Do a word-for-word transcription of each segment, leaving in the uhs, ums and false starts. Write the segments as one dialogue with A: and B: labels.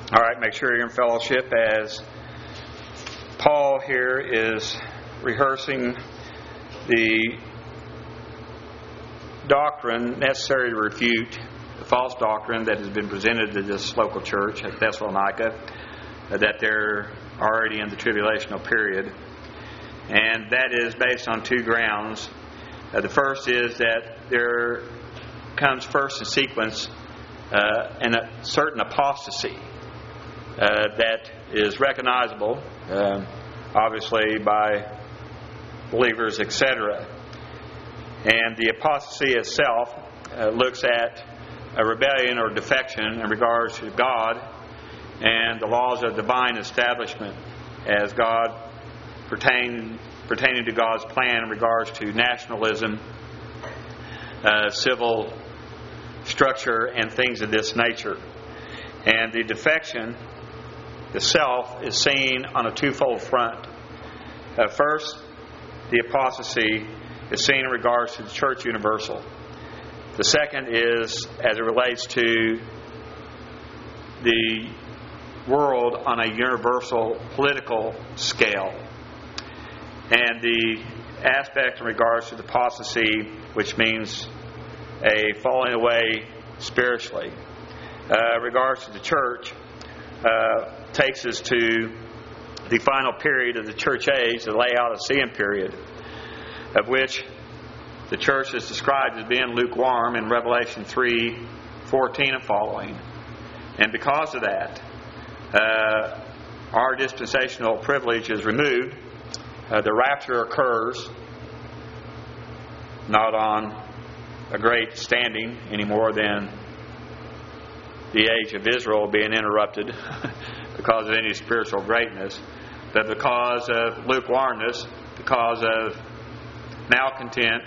A: All right, make sure you're in fellowship as Paul here is rehearsing the doctrine necessary to refute the false doctrine that has been presented to this local church at Thessalonica, that they're already in the tribulational period. And that is based on two grounds. Uh, the first is that there comes first in sequence uh, in a certain apostasy uh, that is recognizable, uh, obviously, by believers, et cetera. And the apostasy itself uh, looks at a rebellion or defection in regards to God and the laws of divine establishment as God pertain, pertaining to God's plan in regards to nationalism, uh, civil structure, and things of this nature. And the defection itself is seen on a twofold front. Uh, first, the apostasy is seen in regards to the church universal. The second is as it relates to the world on a universal political scale. And the aspect in regards to the apostasy, which means a falling away spiritually, uh, regards to the church, uh, takes us to the final period of the church age, the Laodicean period, of which the church is described as being lukewarm in Revelation three fourteen and following. And because of that, uh, our dispensational privilege is removed. Uh, the rapture occurs not on a great standing any more than the age of Israel being interrupted because of any spiritual greatness, but because of lukewarmness, because of malcontent,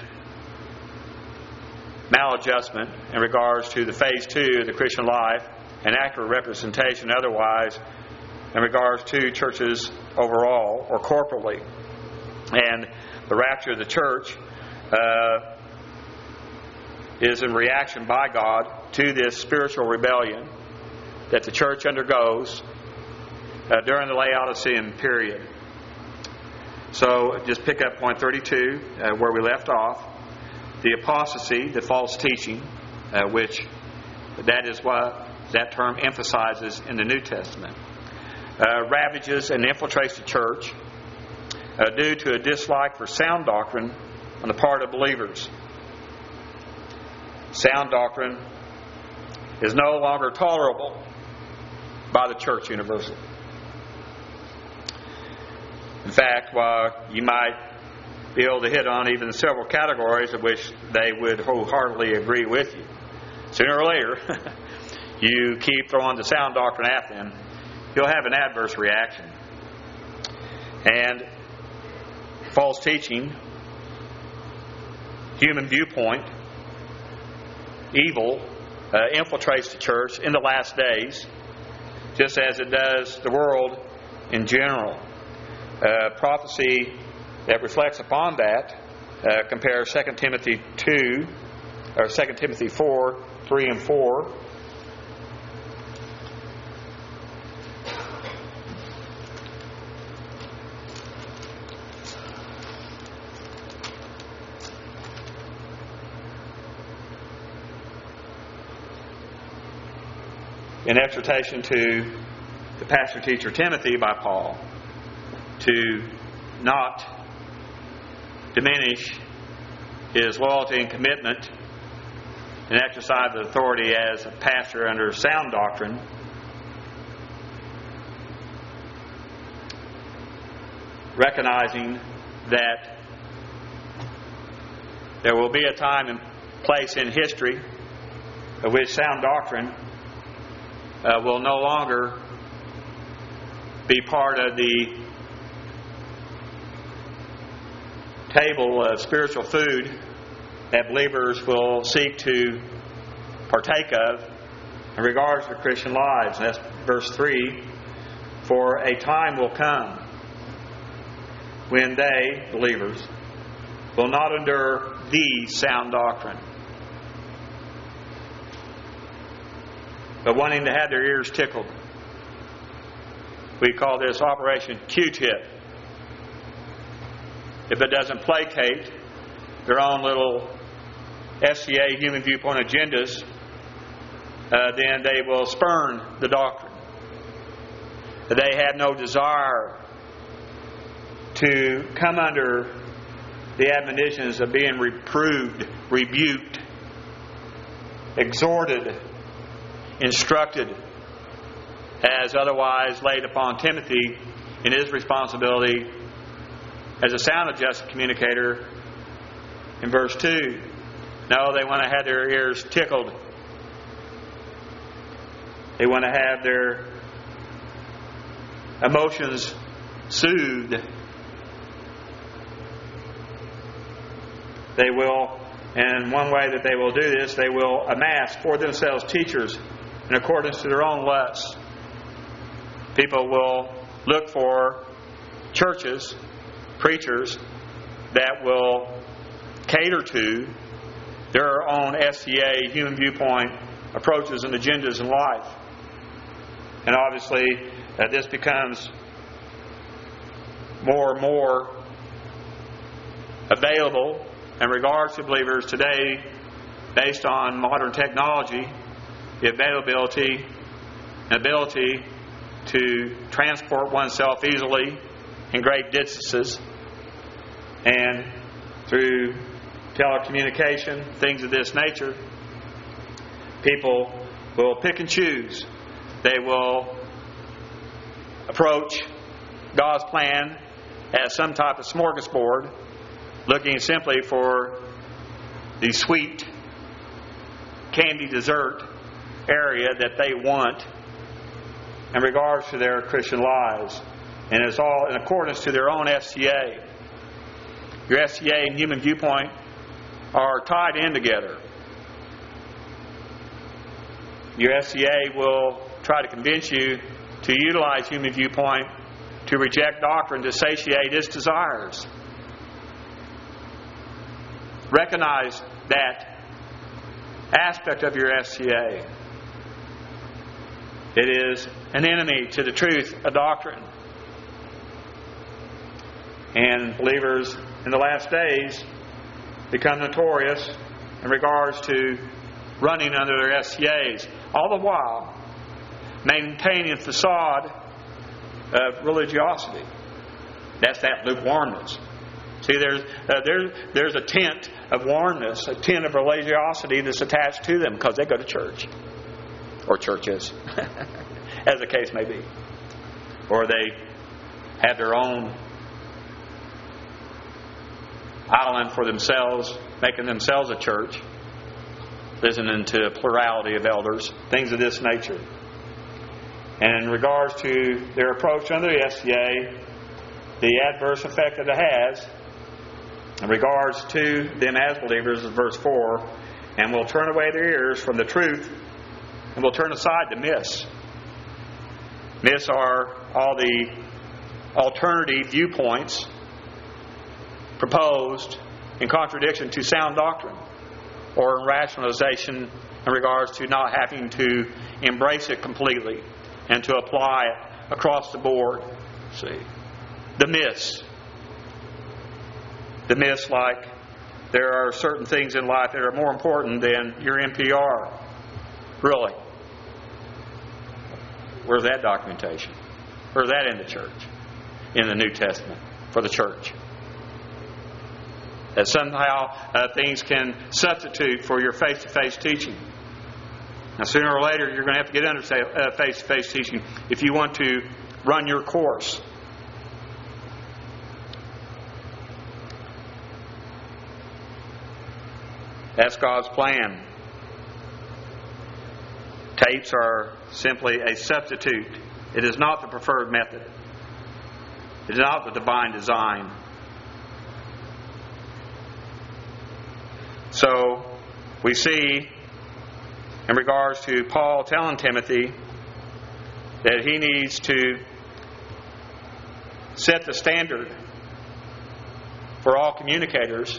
A: maladjustment in regards to the phase two of the Christian life, an accurate representation otherwise in regards to churches overall or corporately. And the rapture of the church uh, is in reaction by God to this spiritual rebellion that the church undergoes uh, during the Laodicean period. So just pick up point thirty-two uh, where we left off. The apostasy, the false teaching, uh, which that is what that term emphasizes in the New Testament, uh, ravages and infiltrates the church uh, due to a dislike for sound doctrine on the part of believers. Sound doctrine is no longer tolerable by the church universal. In fact, while you might be able to hit on even several categories of which they would wholeheartedly agree with you, sooner or later, you keep throwing the sound doctrine at them, you'll have an adverse reaction. And false teaching, human viewpoint, evil uh, infiltrates the church in the last days, just as it does the world in general. Uh, prophecy that reflects upon that uh, compare Second Timothy two or Second Timothy four, three and four. An exhortation to the pastor teacher Timothy by Paul to not diminish his loyalty and commitment and exercise of authority as a pastor under sound doctrine, recognizing that there will be a time and place in history of which sound doctrine uh, will no longer be part of the table of spiritual food that believers will seek to partake of in regards to Christian lives. And that's verse three. For a time will come when they, believers, will not endure the sound doctrine, but wanting to have their ears tickled We call this Operation Q-tip. If it doesn't placate their own little S C A human viewpoint agendas, uh, then they will spurn the doctrine. They have no desire to come under the admonitions of being reproved, rebuked, exhorted, instructed, as otherwise laid upon Timothy in his responsibility as a sound adjusted communicator in verse two. No, they want to have their ears tickled. They want to have their emotions soothed. They will, and one way that they will do this, they will amass for themselves teachers in accordance to their own lusts. People will look for churches, preachers, that will cater to their own S C A, human viewpoint, approaches and agendas in life. And obviously, uh, this becomes more and more available in regards to believers today based on modern technology, the availability and ability to transport oneself easily in great distances, and through telecommunication, things of this nature, people will pick and choose. They will approach God's plan as some type of smorgasbord, looking simply for the sweet candy dessert area that they want in regards to their Christian lives. And it's all in accordance to their own S C A. Your S C A and human viewpoint are tied in together. Your S C A will try to convince you to utilize human viewpoint to reject doctrine to satiate its desires. Recognize that aspect of your S C A. It is an enemy to the truth of doctrine. And believers in the last days become notorious in regards to running under their S C As, all the while maintaining a facade of religiosity. That's that lukewarmness. See, there's uh, there's there's a tint of warmness, a tint of religiosity that's attached to them because they go to church or churches, as the case may be, or they have their own island for themselves, making themselves a church, listening to a plurality of elders, things of this nature. And in regards to their approach under the S C A, the adverse effect that it has in regards to them as believers is verse four, and will turn away their ears from the truth and will turn aside to myths. Myths are all the alternative viewpoints proposed in contradiction to sound doctrine, or in rationalization in regards to not having to embrace it completely and to apply it across the board. See, the myths. The myths like there are certain things in life that are more important than your N P R. Really? Where's that documentation? Where's that in the church? In the New Testament for the church? That somehow uh, things can substitute for your face-to-face teaching. Now, sooner or later, you're going to have to get under uh, face-to-face teaching if you want to run your course. That's God's plan. Tapes are simply a substitute. It is not the preferred method. It is not the divine design. So, we see in regards to Paul telling Timothy that he needs to set the standard for all communicators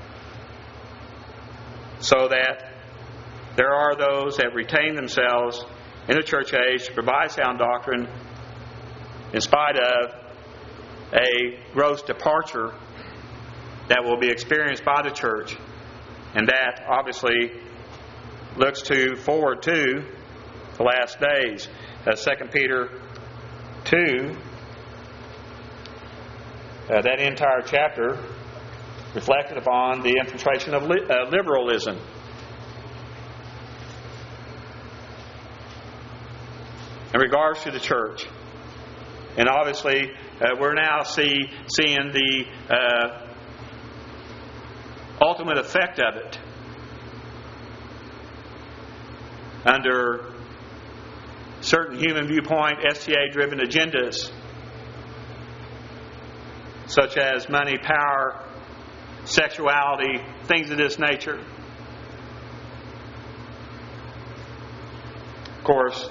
A: so that there are those that retain themselves in the church age to provide sound doctrine in spite of a gross departure that will be experienced by the church, and that obviously looks to forward to the last days. Uh, Second Peter two, uh, that entire chapter reflected upon the infiltration of li- uh, liberalism. In regards to the church. And obviously, uh, we're now see, seeing the uh, ultimate effect of it under certain human viewpoint, S T A-driven agendas, such as money, power, sexuality, things of this nature. Of course,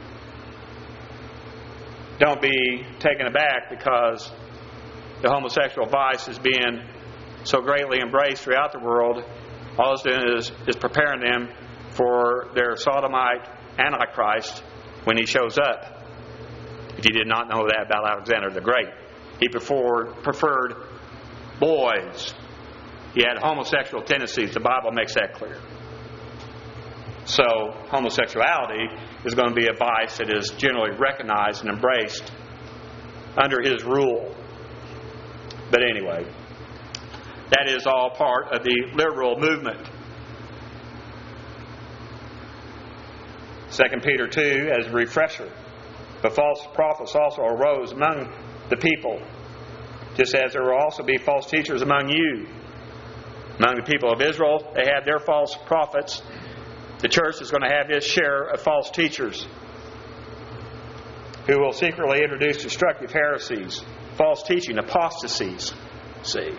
A: don't be taken aback because the homosexual vice is being so greatly embraced throughout the world. All it's doing is, is preparing them for their sodomite Antichrist when he shows up. If you did not know that about Alexander the Great, he preferred, preferred boys. He had homosexual tendencies. The Bible makes that clear. So homosexuality is going to be a vice that is generally recognized and embraced under his rule. But anyway, that is all part of the liberal movement. Second Peter two, as a refresher, but false prophets also arose among the people, just as there will also be false teachers among you. Among the people of Israel, they had their false prophets. The church is going to have its share of false teachers who will secretly introduce destructive heresies, false teaching, apostasies. See,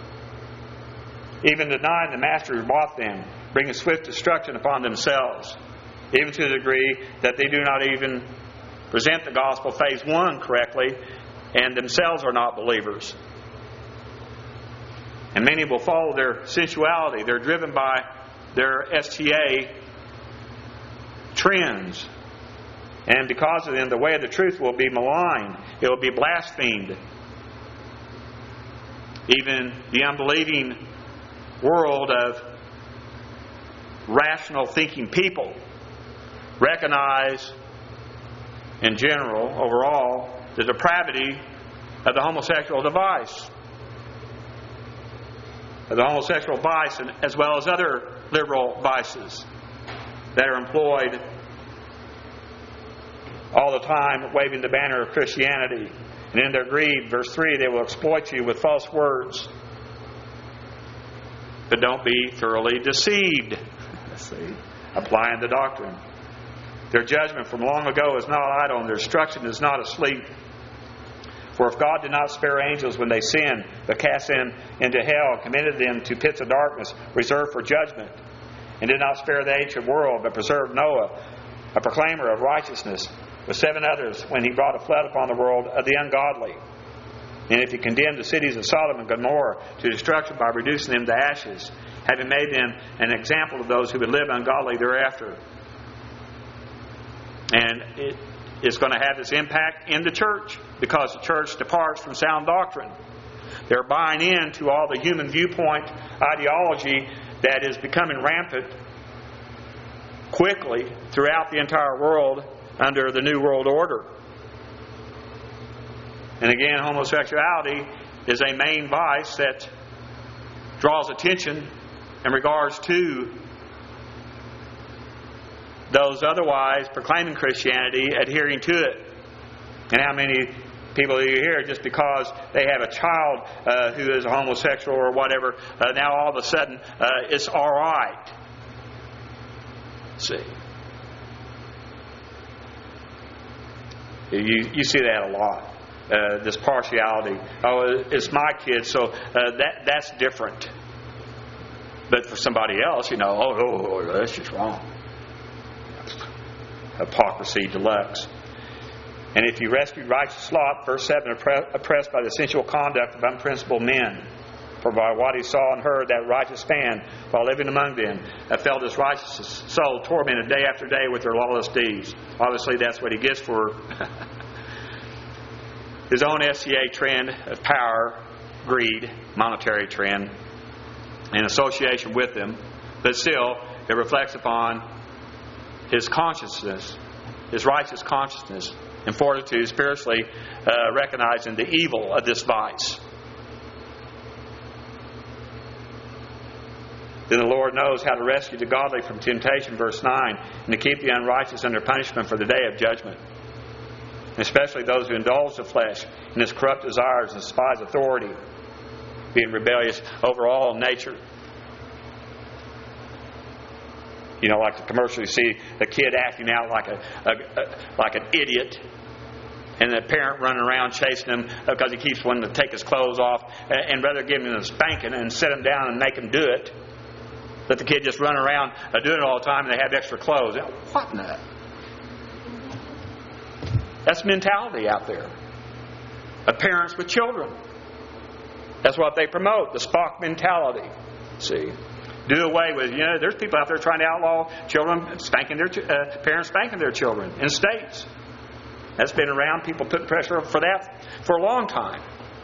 A: even denying the master who bought them, bringing swift destruction upon themselves, even to the degree that they do not even present the gospel phase one correctly, and themselves are not believers. And many will follow their sensuality. They're driven by their S T A trends. And because of them, the way of the truth will be maligned. It will be blasphemed. Even the unbelieving world of rational thinking people recognize, in general, overall, the depravity of the homosexual device. Of the homosexual vice, and as well as other liberal vices that are employed all the time, waving the banner of Christianity. And in their greed, verse three, they will exploit you with false words. But don't be thoroughly deceived. See? Applying the doctrine. Their judgment from long ago is not idle, and their destruction is not asleep. For if God did not spare angels when they sinned, but cast them into hell and committed them to pits of darkness reserved for judgment, and did not spare the ancient world, but preserved Noah, a proclaimer of righteousness, with seven others, when he brought a flood upon the world of the ungodly. And if he condemned the cities of Sodom and Gomorrah to destruction by reducing them to ashes, having made them an example of those who would live ungodly thereafter. And it is going to have this impact in the church, because the church departs from sound doctrine. They're buying into all the human viewpoint ideology that is becoming rampant quickly throughout the entire world under the New World Order. And again, homosexuality is a main vice that draws attention in regards to those otherwise proclaiming Christianity, adhering to it. And how many people do you hear just because they have a child uh, who is a homosexual or whatever, uh, now all of a sudden uh, it's all right. See, you you see that a lot. Uh, this partiality. Oh, it's my kid, so uh, that that's different. But for somebody else, you know, oh, oh, oh that's just wrong. Hypocrisy deluxe. And if you rescued righteous Lot, verse seven, oppressed by the sensual conduct of unprincipled men, for by what he saw and heard, that righteous man, while living among them, felt his righteous soul tormented day after day with their lawless deeds. Obviously, that's what he gets for his own S C A trend of power, greed, monetary trend, in association with them, but still it reflects upon his consciousness, his righteous consciousness and fortitude, spiritually uh, recognizing the evil of this vice. Then the Lord knows how to rescue the godly from temptation, verse nine, and to keep the unrighteous under punishment for the day of judgment, especially those who indulge the flesh in its corrupt desires and despise authority, being rebellious over all nature. You know, like the commercial, you see a kid acting out like a, a, a like an idiot, and the parent running around chasing him because he keeps wanting to take his clothes off, and rather give him a spanking and sit him down and make him do it, let the kid just run around uh, doing it all the time, and they have extra clothes. What in the? That's mentality out there of parents with children. That's what they promote, the Spock mentality. See, do away with, you know, there's people out there trying to outlaw children spanking their uh, parents spanking their children in states. That's been around. People put pressure for that for a long time.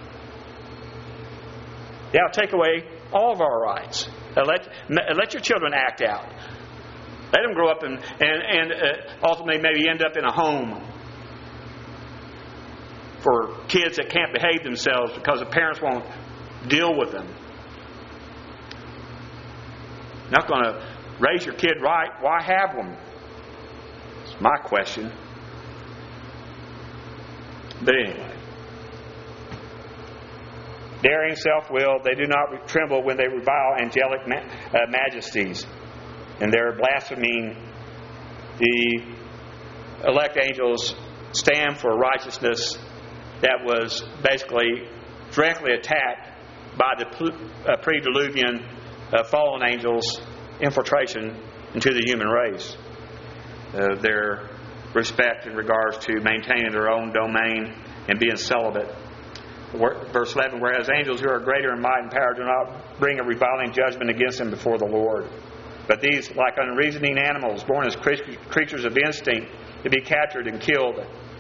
A: Yeah, take away all of our rights. Uh, let let your children act out. Let them grow up and and, and uh, ultimately maybe end up in a home for kids that can't behave themselves because the parents won't deal with them. Not going to raise your kid right. Why have them? It's my question. But anyway. Daring, self-willed, they do not tremble when they revile angelic ma- uh, majesties. And they're blaspheming. The elect angels stand for righteousness that was basically directly attacked by the uh, pre-diluvian uh, fallen angels' infiltration into the human race. Uh, their respect in regards to maintaining their own domain and being celibate. Verse eleven, whereas angels who are greater in might and power do not bring a reviling judgment against them before the Lord. But these, like unreasoning animals, born as creatures of instinct, to be captured and killed.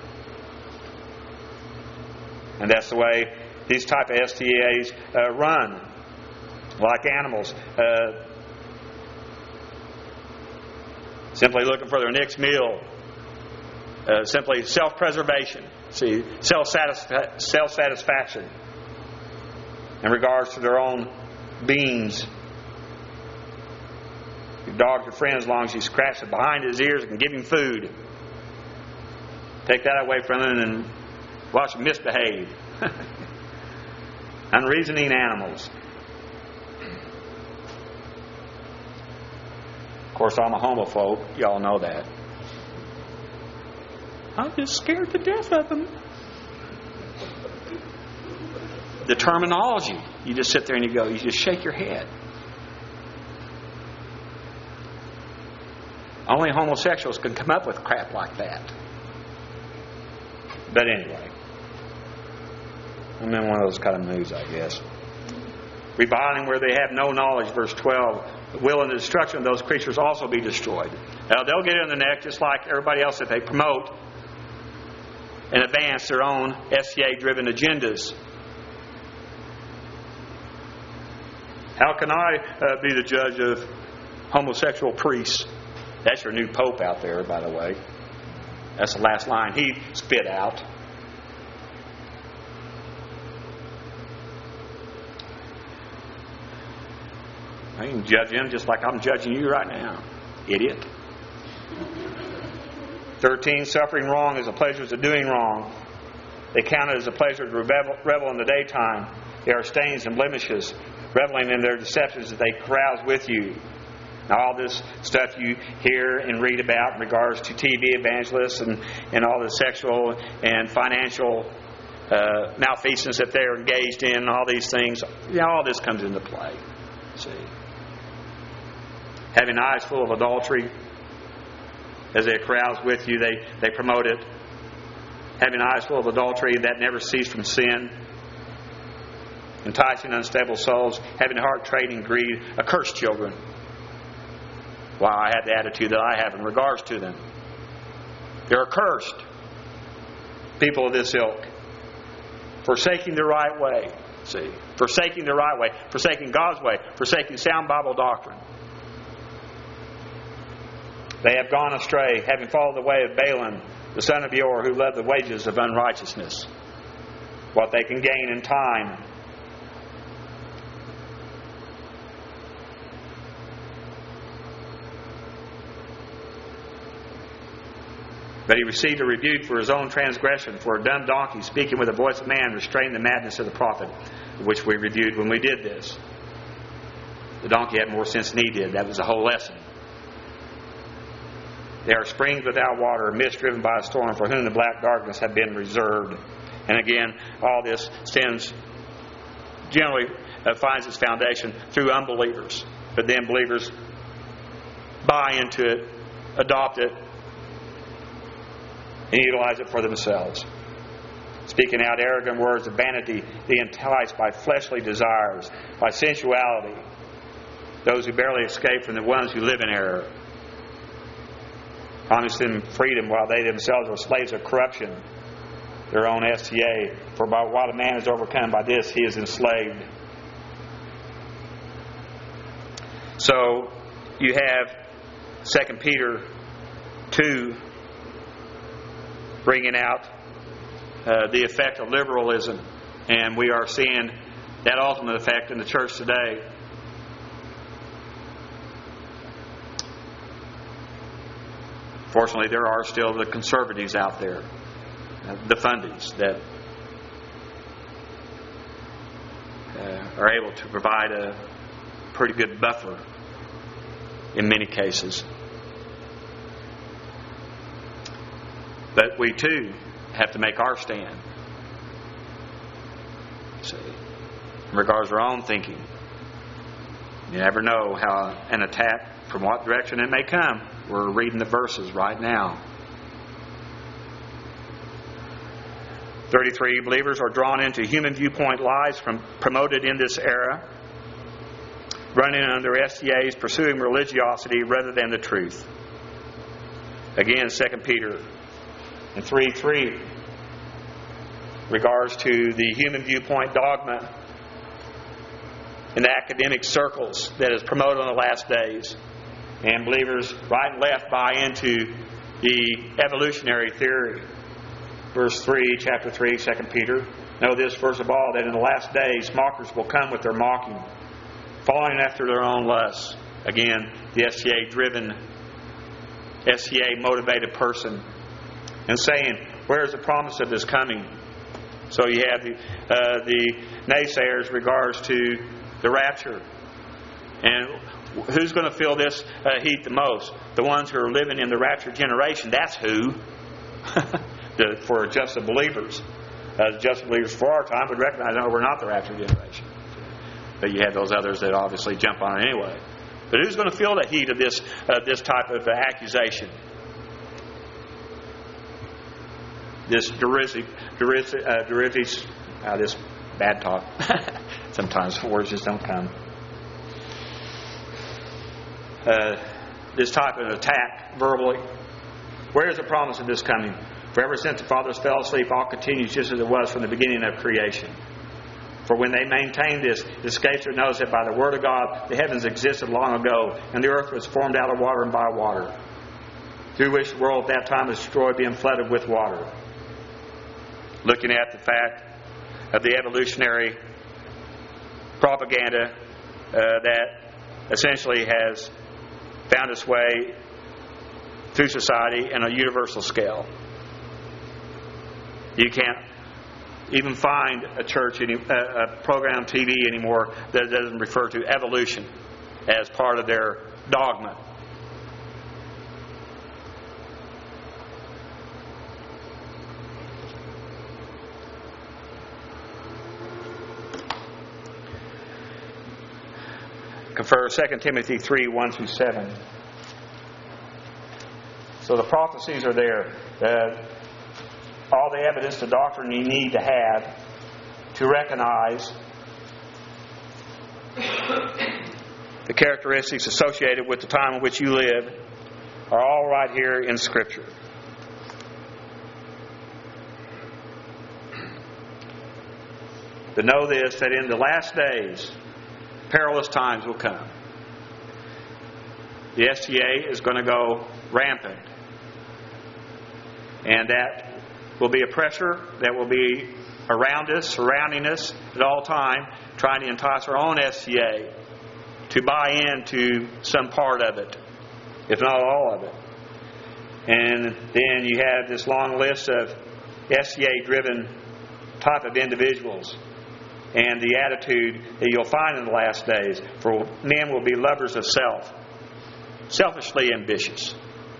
A: And that's the way these type of S T As uh, run, like animals. Uh, simply looking for their next meal. Uh, simply self-preservation. See, self-satisfa- self-satisfaction in regards to their own beings. Your dog's your friend as long as you scratch it behind his ears and give him food. Take that away from him and watch him misbehave. Unreasoning animals. Of course, I'm a homophobe. Y'all know that. I'm just scared to death of them. The terminology. You just sit there and you go, you just shake your head. Only homosexuals can come up with crap like that. But anyway. I'm in one of those kind of moods, I guess. Reviling where they have no knowledge, verse twelve. Will and the destruction of those creatures also be destroyed. Now, they'll get in the neck just like everybody else that they promote and advance their own S C A-driven agendas. How can I uh, be the judge of homosexual priests? That's your new pope out there, by the way. That's the last line he spit out. I can judge him just like I'm judging you right now, idiot. thirteen, suffering wrong is the pleasures of doing wrong. They count it as a pleasure to revel, revel in the daytime. They are stains and blemishes, reveling in their deceptions that they carouse with you. Now, all this stuff you hear and read about in regards to T V evangelists and, and all the sexual and financial uh, malfeasance that they're engaged in, and all these things, you know, all this comes into play. See, having eyes full of adultery, as they carouse with you, they, they promote it. Having eyes full of adultery that never cease from sin. Enticing unstable souls. Having a heart trading greed. Accursed children. Wow, I have the attitude that I have in regards to them. They're accursed. People of this ilk. forsaking the right way. See, forsaking the right way, forsaking God's way, forsaking sound Bible doctrine. They have gone astray, having followed the way of Balaam, the son of Beor, who loved the wages of unrighteousness. What they can gain in time. But he received a rebuke for his own transgression, for a dumb donkey speaking with the voice of man restrained the madness of the prophet, which we reviewed when we did this. The donkey had more sense than he did. That was the whole lesson. They are springs without water, a mist driven by a storm, for whom the black darkness had been reserved. And again, all this stems, generally uh, finds its foundation through unbelievers. But then believers buy into it, adopt it, and utilize it for themselves. Speaking out arrogant words of vanity, they enticed by fleshly desires, by sensuality, those who barely escape from the ones who live in error. Promised them freedom while they themselves are slaves of corruption, their own S T A. For by while a man is overcome by this, he is enslaved. So you have Second Peter two bringing out uh, the effect of liberalism, and we are seeing that ultimate effect in the church today. Fortunately, there are still the conservatives out there, the fundies, that uh, are able to provide a pretty good buffer in many cases. But we too have to make our stand. See, in regards to our own thinking. You never know how an attack, from what direction it may come. We're reading the verses right now. thirty-three, believers are drawn into human viewpoint lies from promoted in this era, running under S T As, pursuing religiosity rather than the truth. Again, Second Peter and three three regards to the human viewpoint dogma in the academic circles that is promoted in the last days. And believers right and left buy into the evolutionary theory. Verse three, chapter three, Second Peter. Know this, first of all, that in the last days mockers will come with their mocking, following after their own lusts. Again, the S T A-driven, S T A-motivated person. And saying, where is the promise of this coming? So you have the, uh, the naysayers regards to the rapture. And who's going to feel this uh, heat the most? The ones who are living in the rapture generation. That's who. the, for just the believers. Uh, just believers for our time would recognize, no, we're not the rapture generation. But you have those others that obviously jump on it anyway. But who's going to feel the heat of this uh, this type of uh, accusation? This derisive, derisive, uh, derisive uh, this bad talk. Sometimes words just don't come. Uh, this type of attack verbally. Where is the promise of this coming? For ever since the fathers fell asleep, all continues just as it was from the beginning of creation. For when they maintain this, it escapes their notice that by the word of God the heavens existed long ago, and the earth was formed out of water and by water, through which the world at that time was destroyed, being flooded with water. Looking at the fact of the evolutionary propaganda uh, that essentially has found its way through society in a universal scale. You can't even find a church, any, a program on T V anymore that doesn't refer to evolution as part of their dogma. Confer Second Timothy three, one through seven. So the prophecies are there. Uh, all the evidence, the doctrine you need to have to recognize the characteristics associated with the time in which you live are all right here in Scripture. But know this, that in the last days, perilous times will come. The S T A is going to go rampant. And that will be a pressure that will be around us, surrounding us at all time, trying to entice our own S T A to buy into some part of it, if not all of it. And then you have this long list of S T A-driven type of individuals and the attitude that you'll find in the last days. For men will be lovers of self, selfishly ambitious.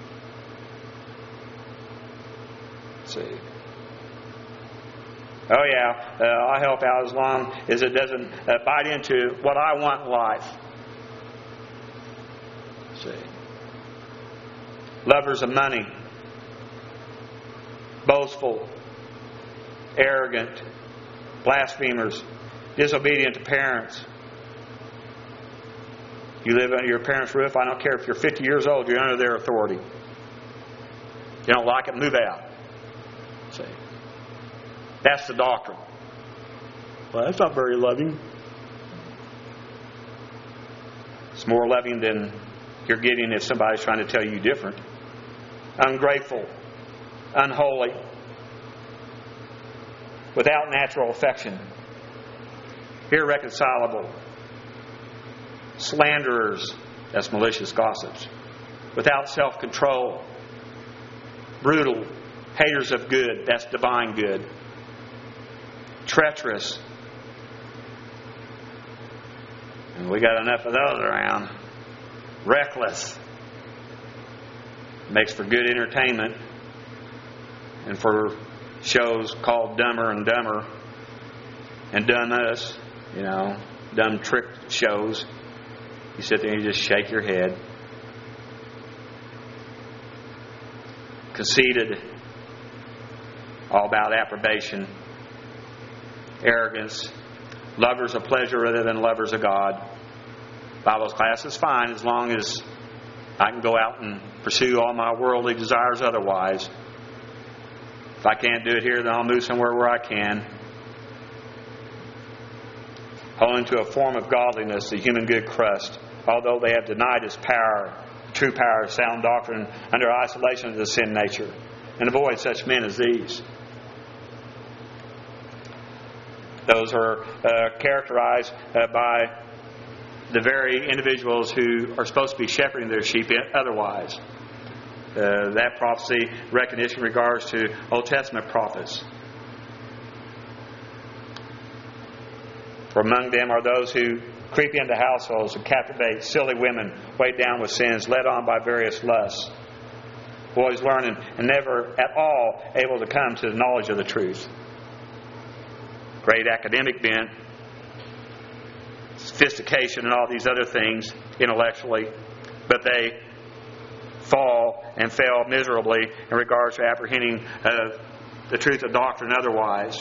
A: Let's see. Oh yeah, uh, I'll help out as long as it doesn't uh, bite into what I want in life. Let's see. Lovers of money, boastful, arrogant, blasphemers, disobedient to parents. You live under your parents' roof, I don't care if you're fifty years old, you're under their authority. You don't like it, move out. See? That's the doctrine. Well, that's not very loving. It's more loving than you're getting if somebody's trying to tell you different. Ungrateful, unholy, without natural affection, irreconcilable, slanderers, that's malicious gossips, without self-control, brutal, haters of good, that's divine good, treacherous, and we got enough of those around, reckless, makes for good entertainment and for shows called Dumber and Dumber and Dumb Us, you know, dumb trick shows. You sit there and you just shake your head. Conceited, all about approbation, arrogance, lovers of pleasure rather than lovers of God. Bible class is fine as long as I can go out and pursue all my worldly desires otherwise. If I can't do it here, then I'll move somewhere where I can. Holding to a form of godliness, the human good crust, although they have denied its power, true power of sound doctrine, under isolation of the sin nature, and avoid such men as these. Those are uh, characterized uh, by the very individuals who are supposed to be shepherding their sheep otherwise. Uh, that prophecy recognition regards to Old Testament prophets. For among them are those who creep into households and captivate silly women, weighed down with sins, led on by various lusts. Boys learning and never at all able to come to the knowledge of the truth. Great academic bent, sophistication and all these other things intellectually, but they fall and fail miserably in regards to apprehending uh, the truth of doctrine otherwise.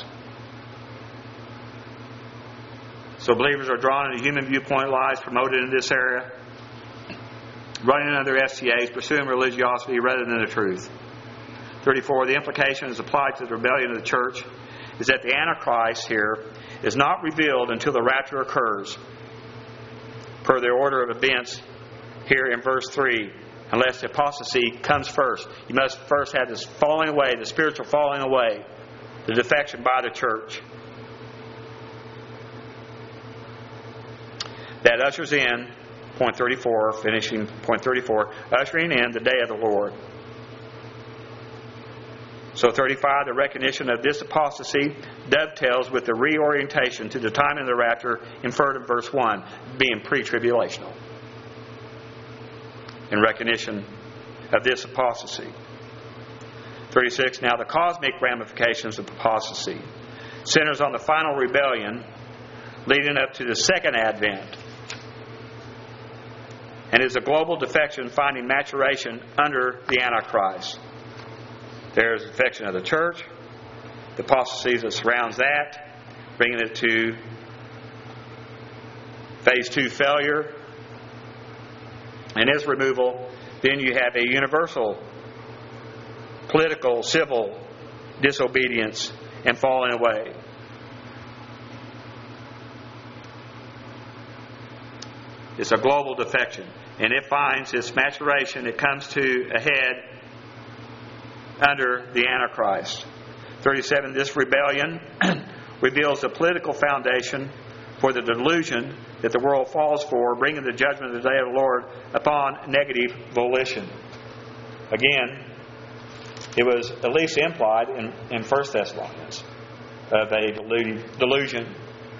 A: So believers are drawn into human viewpoint lies promoted in this area, running under S T As, pursuing religiosity rather than the truth. thirty-four. The implication is applied to the rebellion of the church is that the Antichrist here is not revealed until the rapture occurs, per the order of events here in verse three, unless the apostasy comes first. You must first have this falling away, the spiritual falling away, the defection by the church. That ushers in, point thirty-four, finishing point thirty-four, ushering in the day of the Lord. So thirty-five, the recognition of this apostasy dovetails with the reorientation to the time of the rapture inferred in verse one, being pre-tribulational. In recognition of this apostasy. thirty-six, now the cosmic ramifications of apostasy centers on the final rebellion leading up to the second advent, and is a global defection finding maturation under the Antichrist. There is the defection of the church, the apostasy that surrounds that, bringing it to phase two failure, and its removal. Then you have a universal political, civil disobedience and falling away. It's a global defection. And it finds its maturation, it comes to a head under the Antichrist. thirty-seven, this rebellion reveals the political foundation for the delusion that the world falls for, bringing the judgment of the day of the Lord upon negative volition. Again, it was at least implied in, in First Thessalonians of a delusion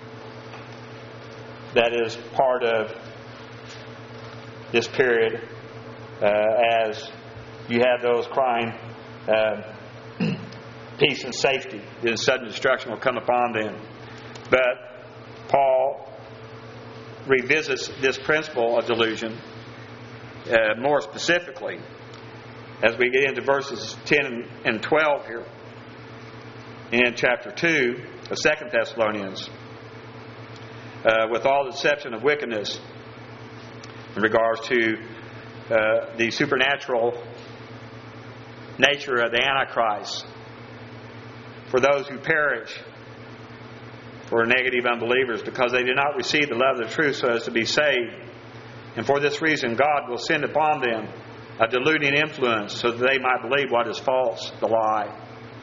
A: that is part of this period uh, as you have those crying uh, peace and safety, then sudden destruction will come upon them. But Paul revisits this principle of delusion uh, more specifically as we get into verses ten and twelve here in chapter two of Second Thessalonians, uh, with all the deception of wickedness in regards to uh, the supernatural nature of the Antichrist, for those who perish, for negative unbelievers, because they do not receive the love of the truth so as to be saved. And for this reason God will send upon them a deluding influence so that they might believe what is false, the lie.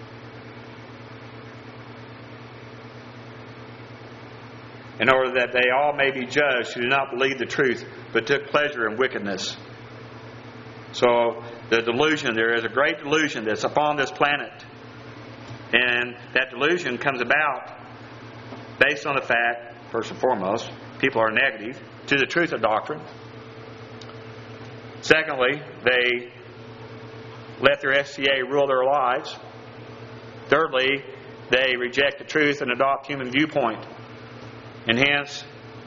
A: In order that they all may be judged who do not believe the truth, but took pleasure in wickedness. So the delusion, there is a great delusion that's upon this planet. And that delusion comes about based on the fact, first and foremost, people are negative to the truth of doctrine. Secondly, they let their S C A rule their lives. Thirdly, they reject the truth and adopt human viewpoint. And hence,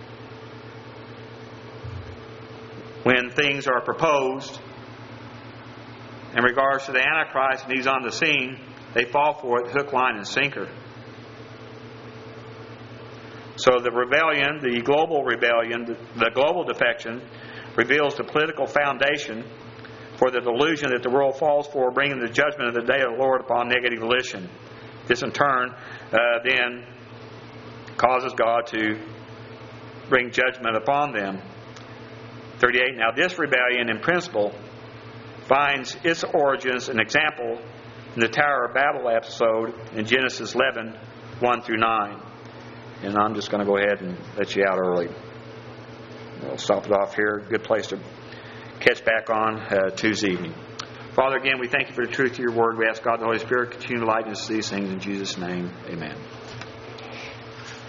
A: when things are proposed in regards to the Antichrist and he's on the scene, they fall for it hook, line, and sinker. So the rebellion, the global rebellion, the global defection, reveals the political foundation for the delusion that the world falls for, bringing the judgment of the day of the Lord upon negative volition. This in turn uh, then causes God to bring judgment upon them. thirty-eight. Now this rebellion in principle finds its origins and example in the Tower of Babel episode in Genesis eleven, one through nine. And I'm just going to go ahead and let you out early. We'll stop it off here. Good place to catch back on uh, Tuesday evening. Father, again, we thank you for the truth of your word. We ask God the Holy Spirit continue to lighten us to these things in Jesus' name. Amen.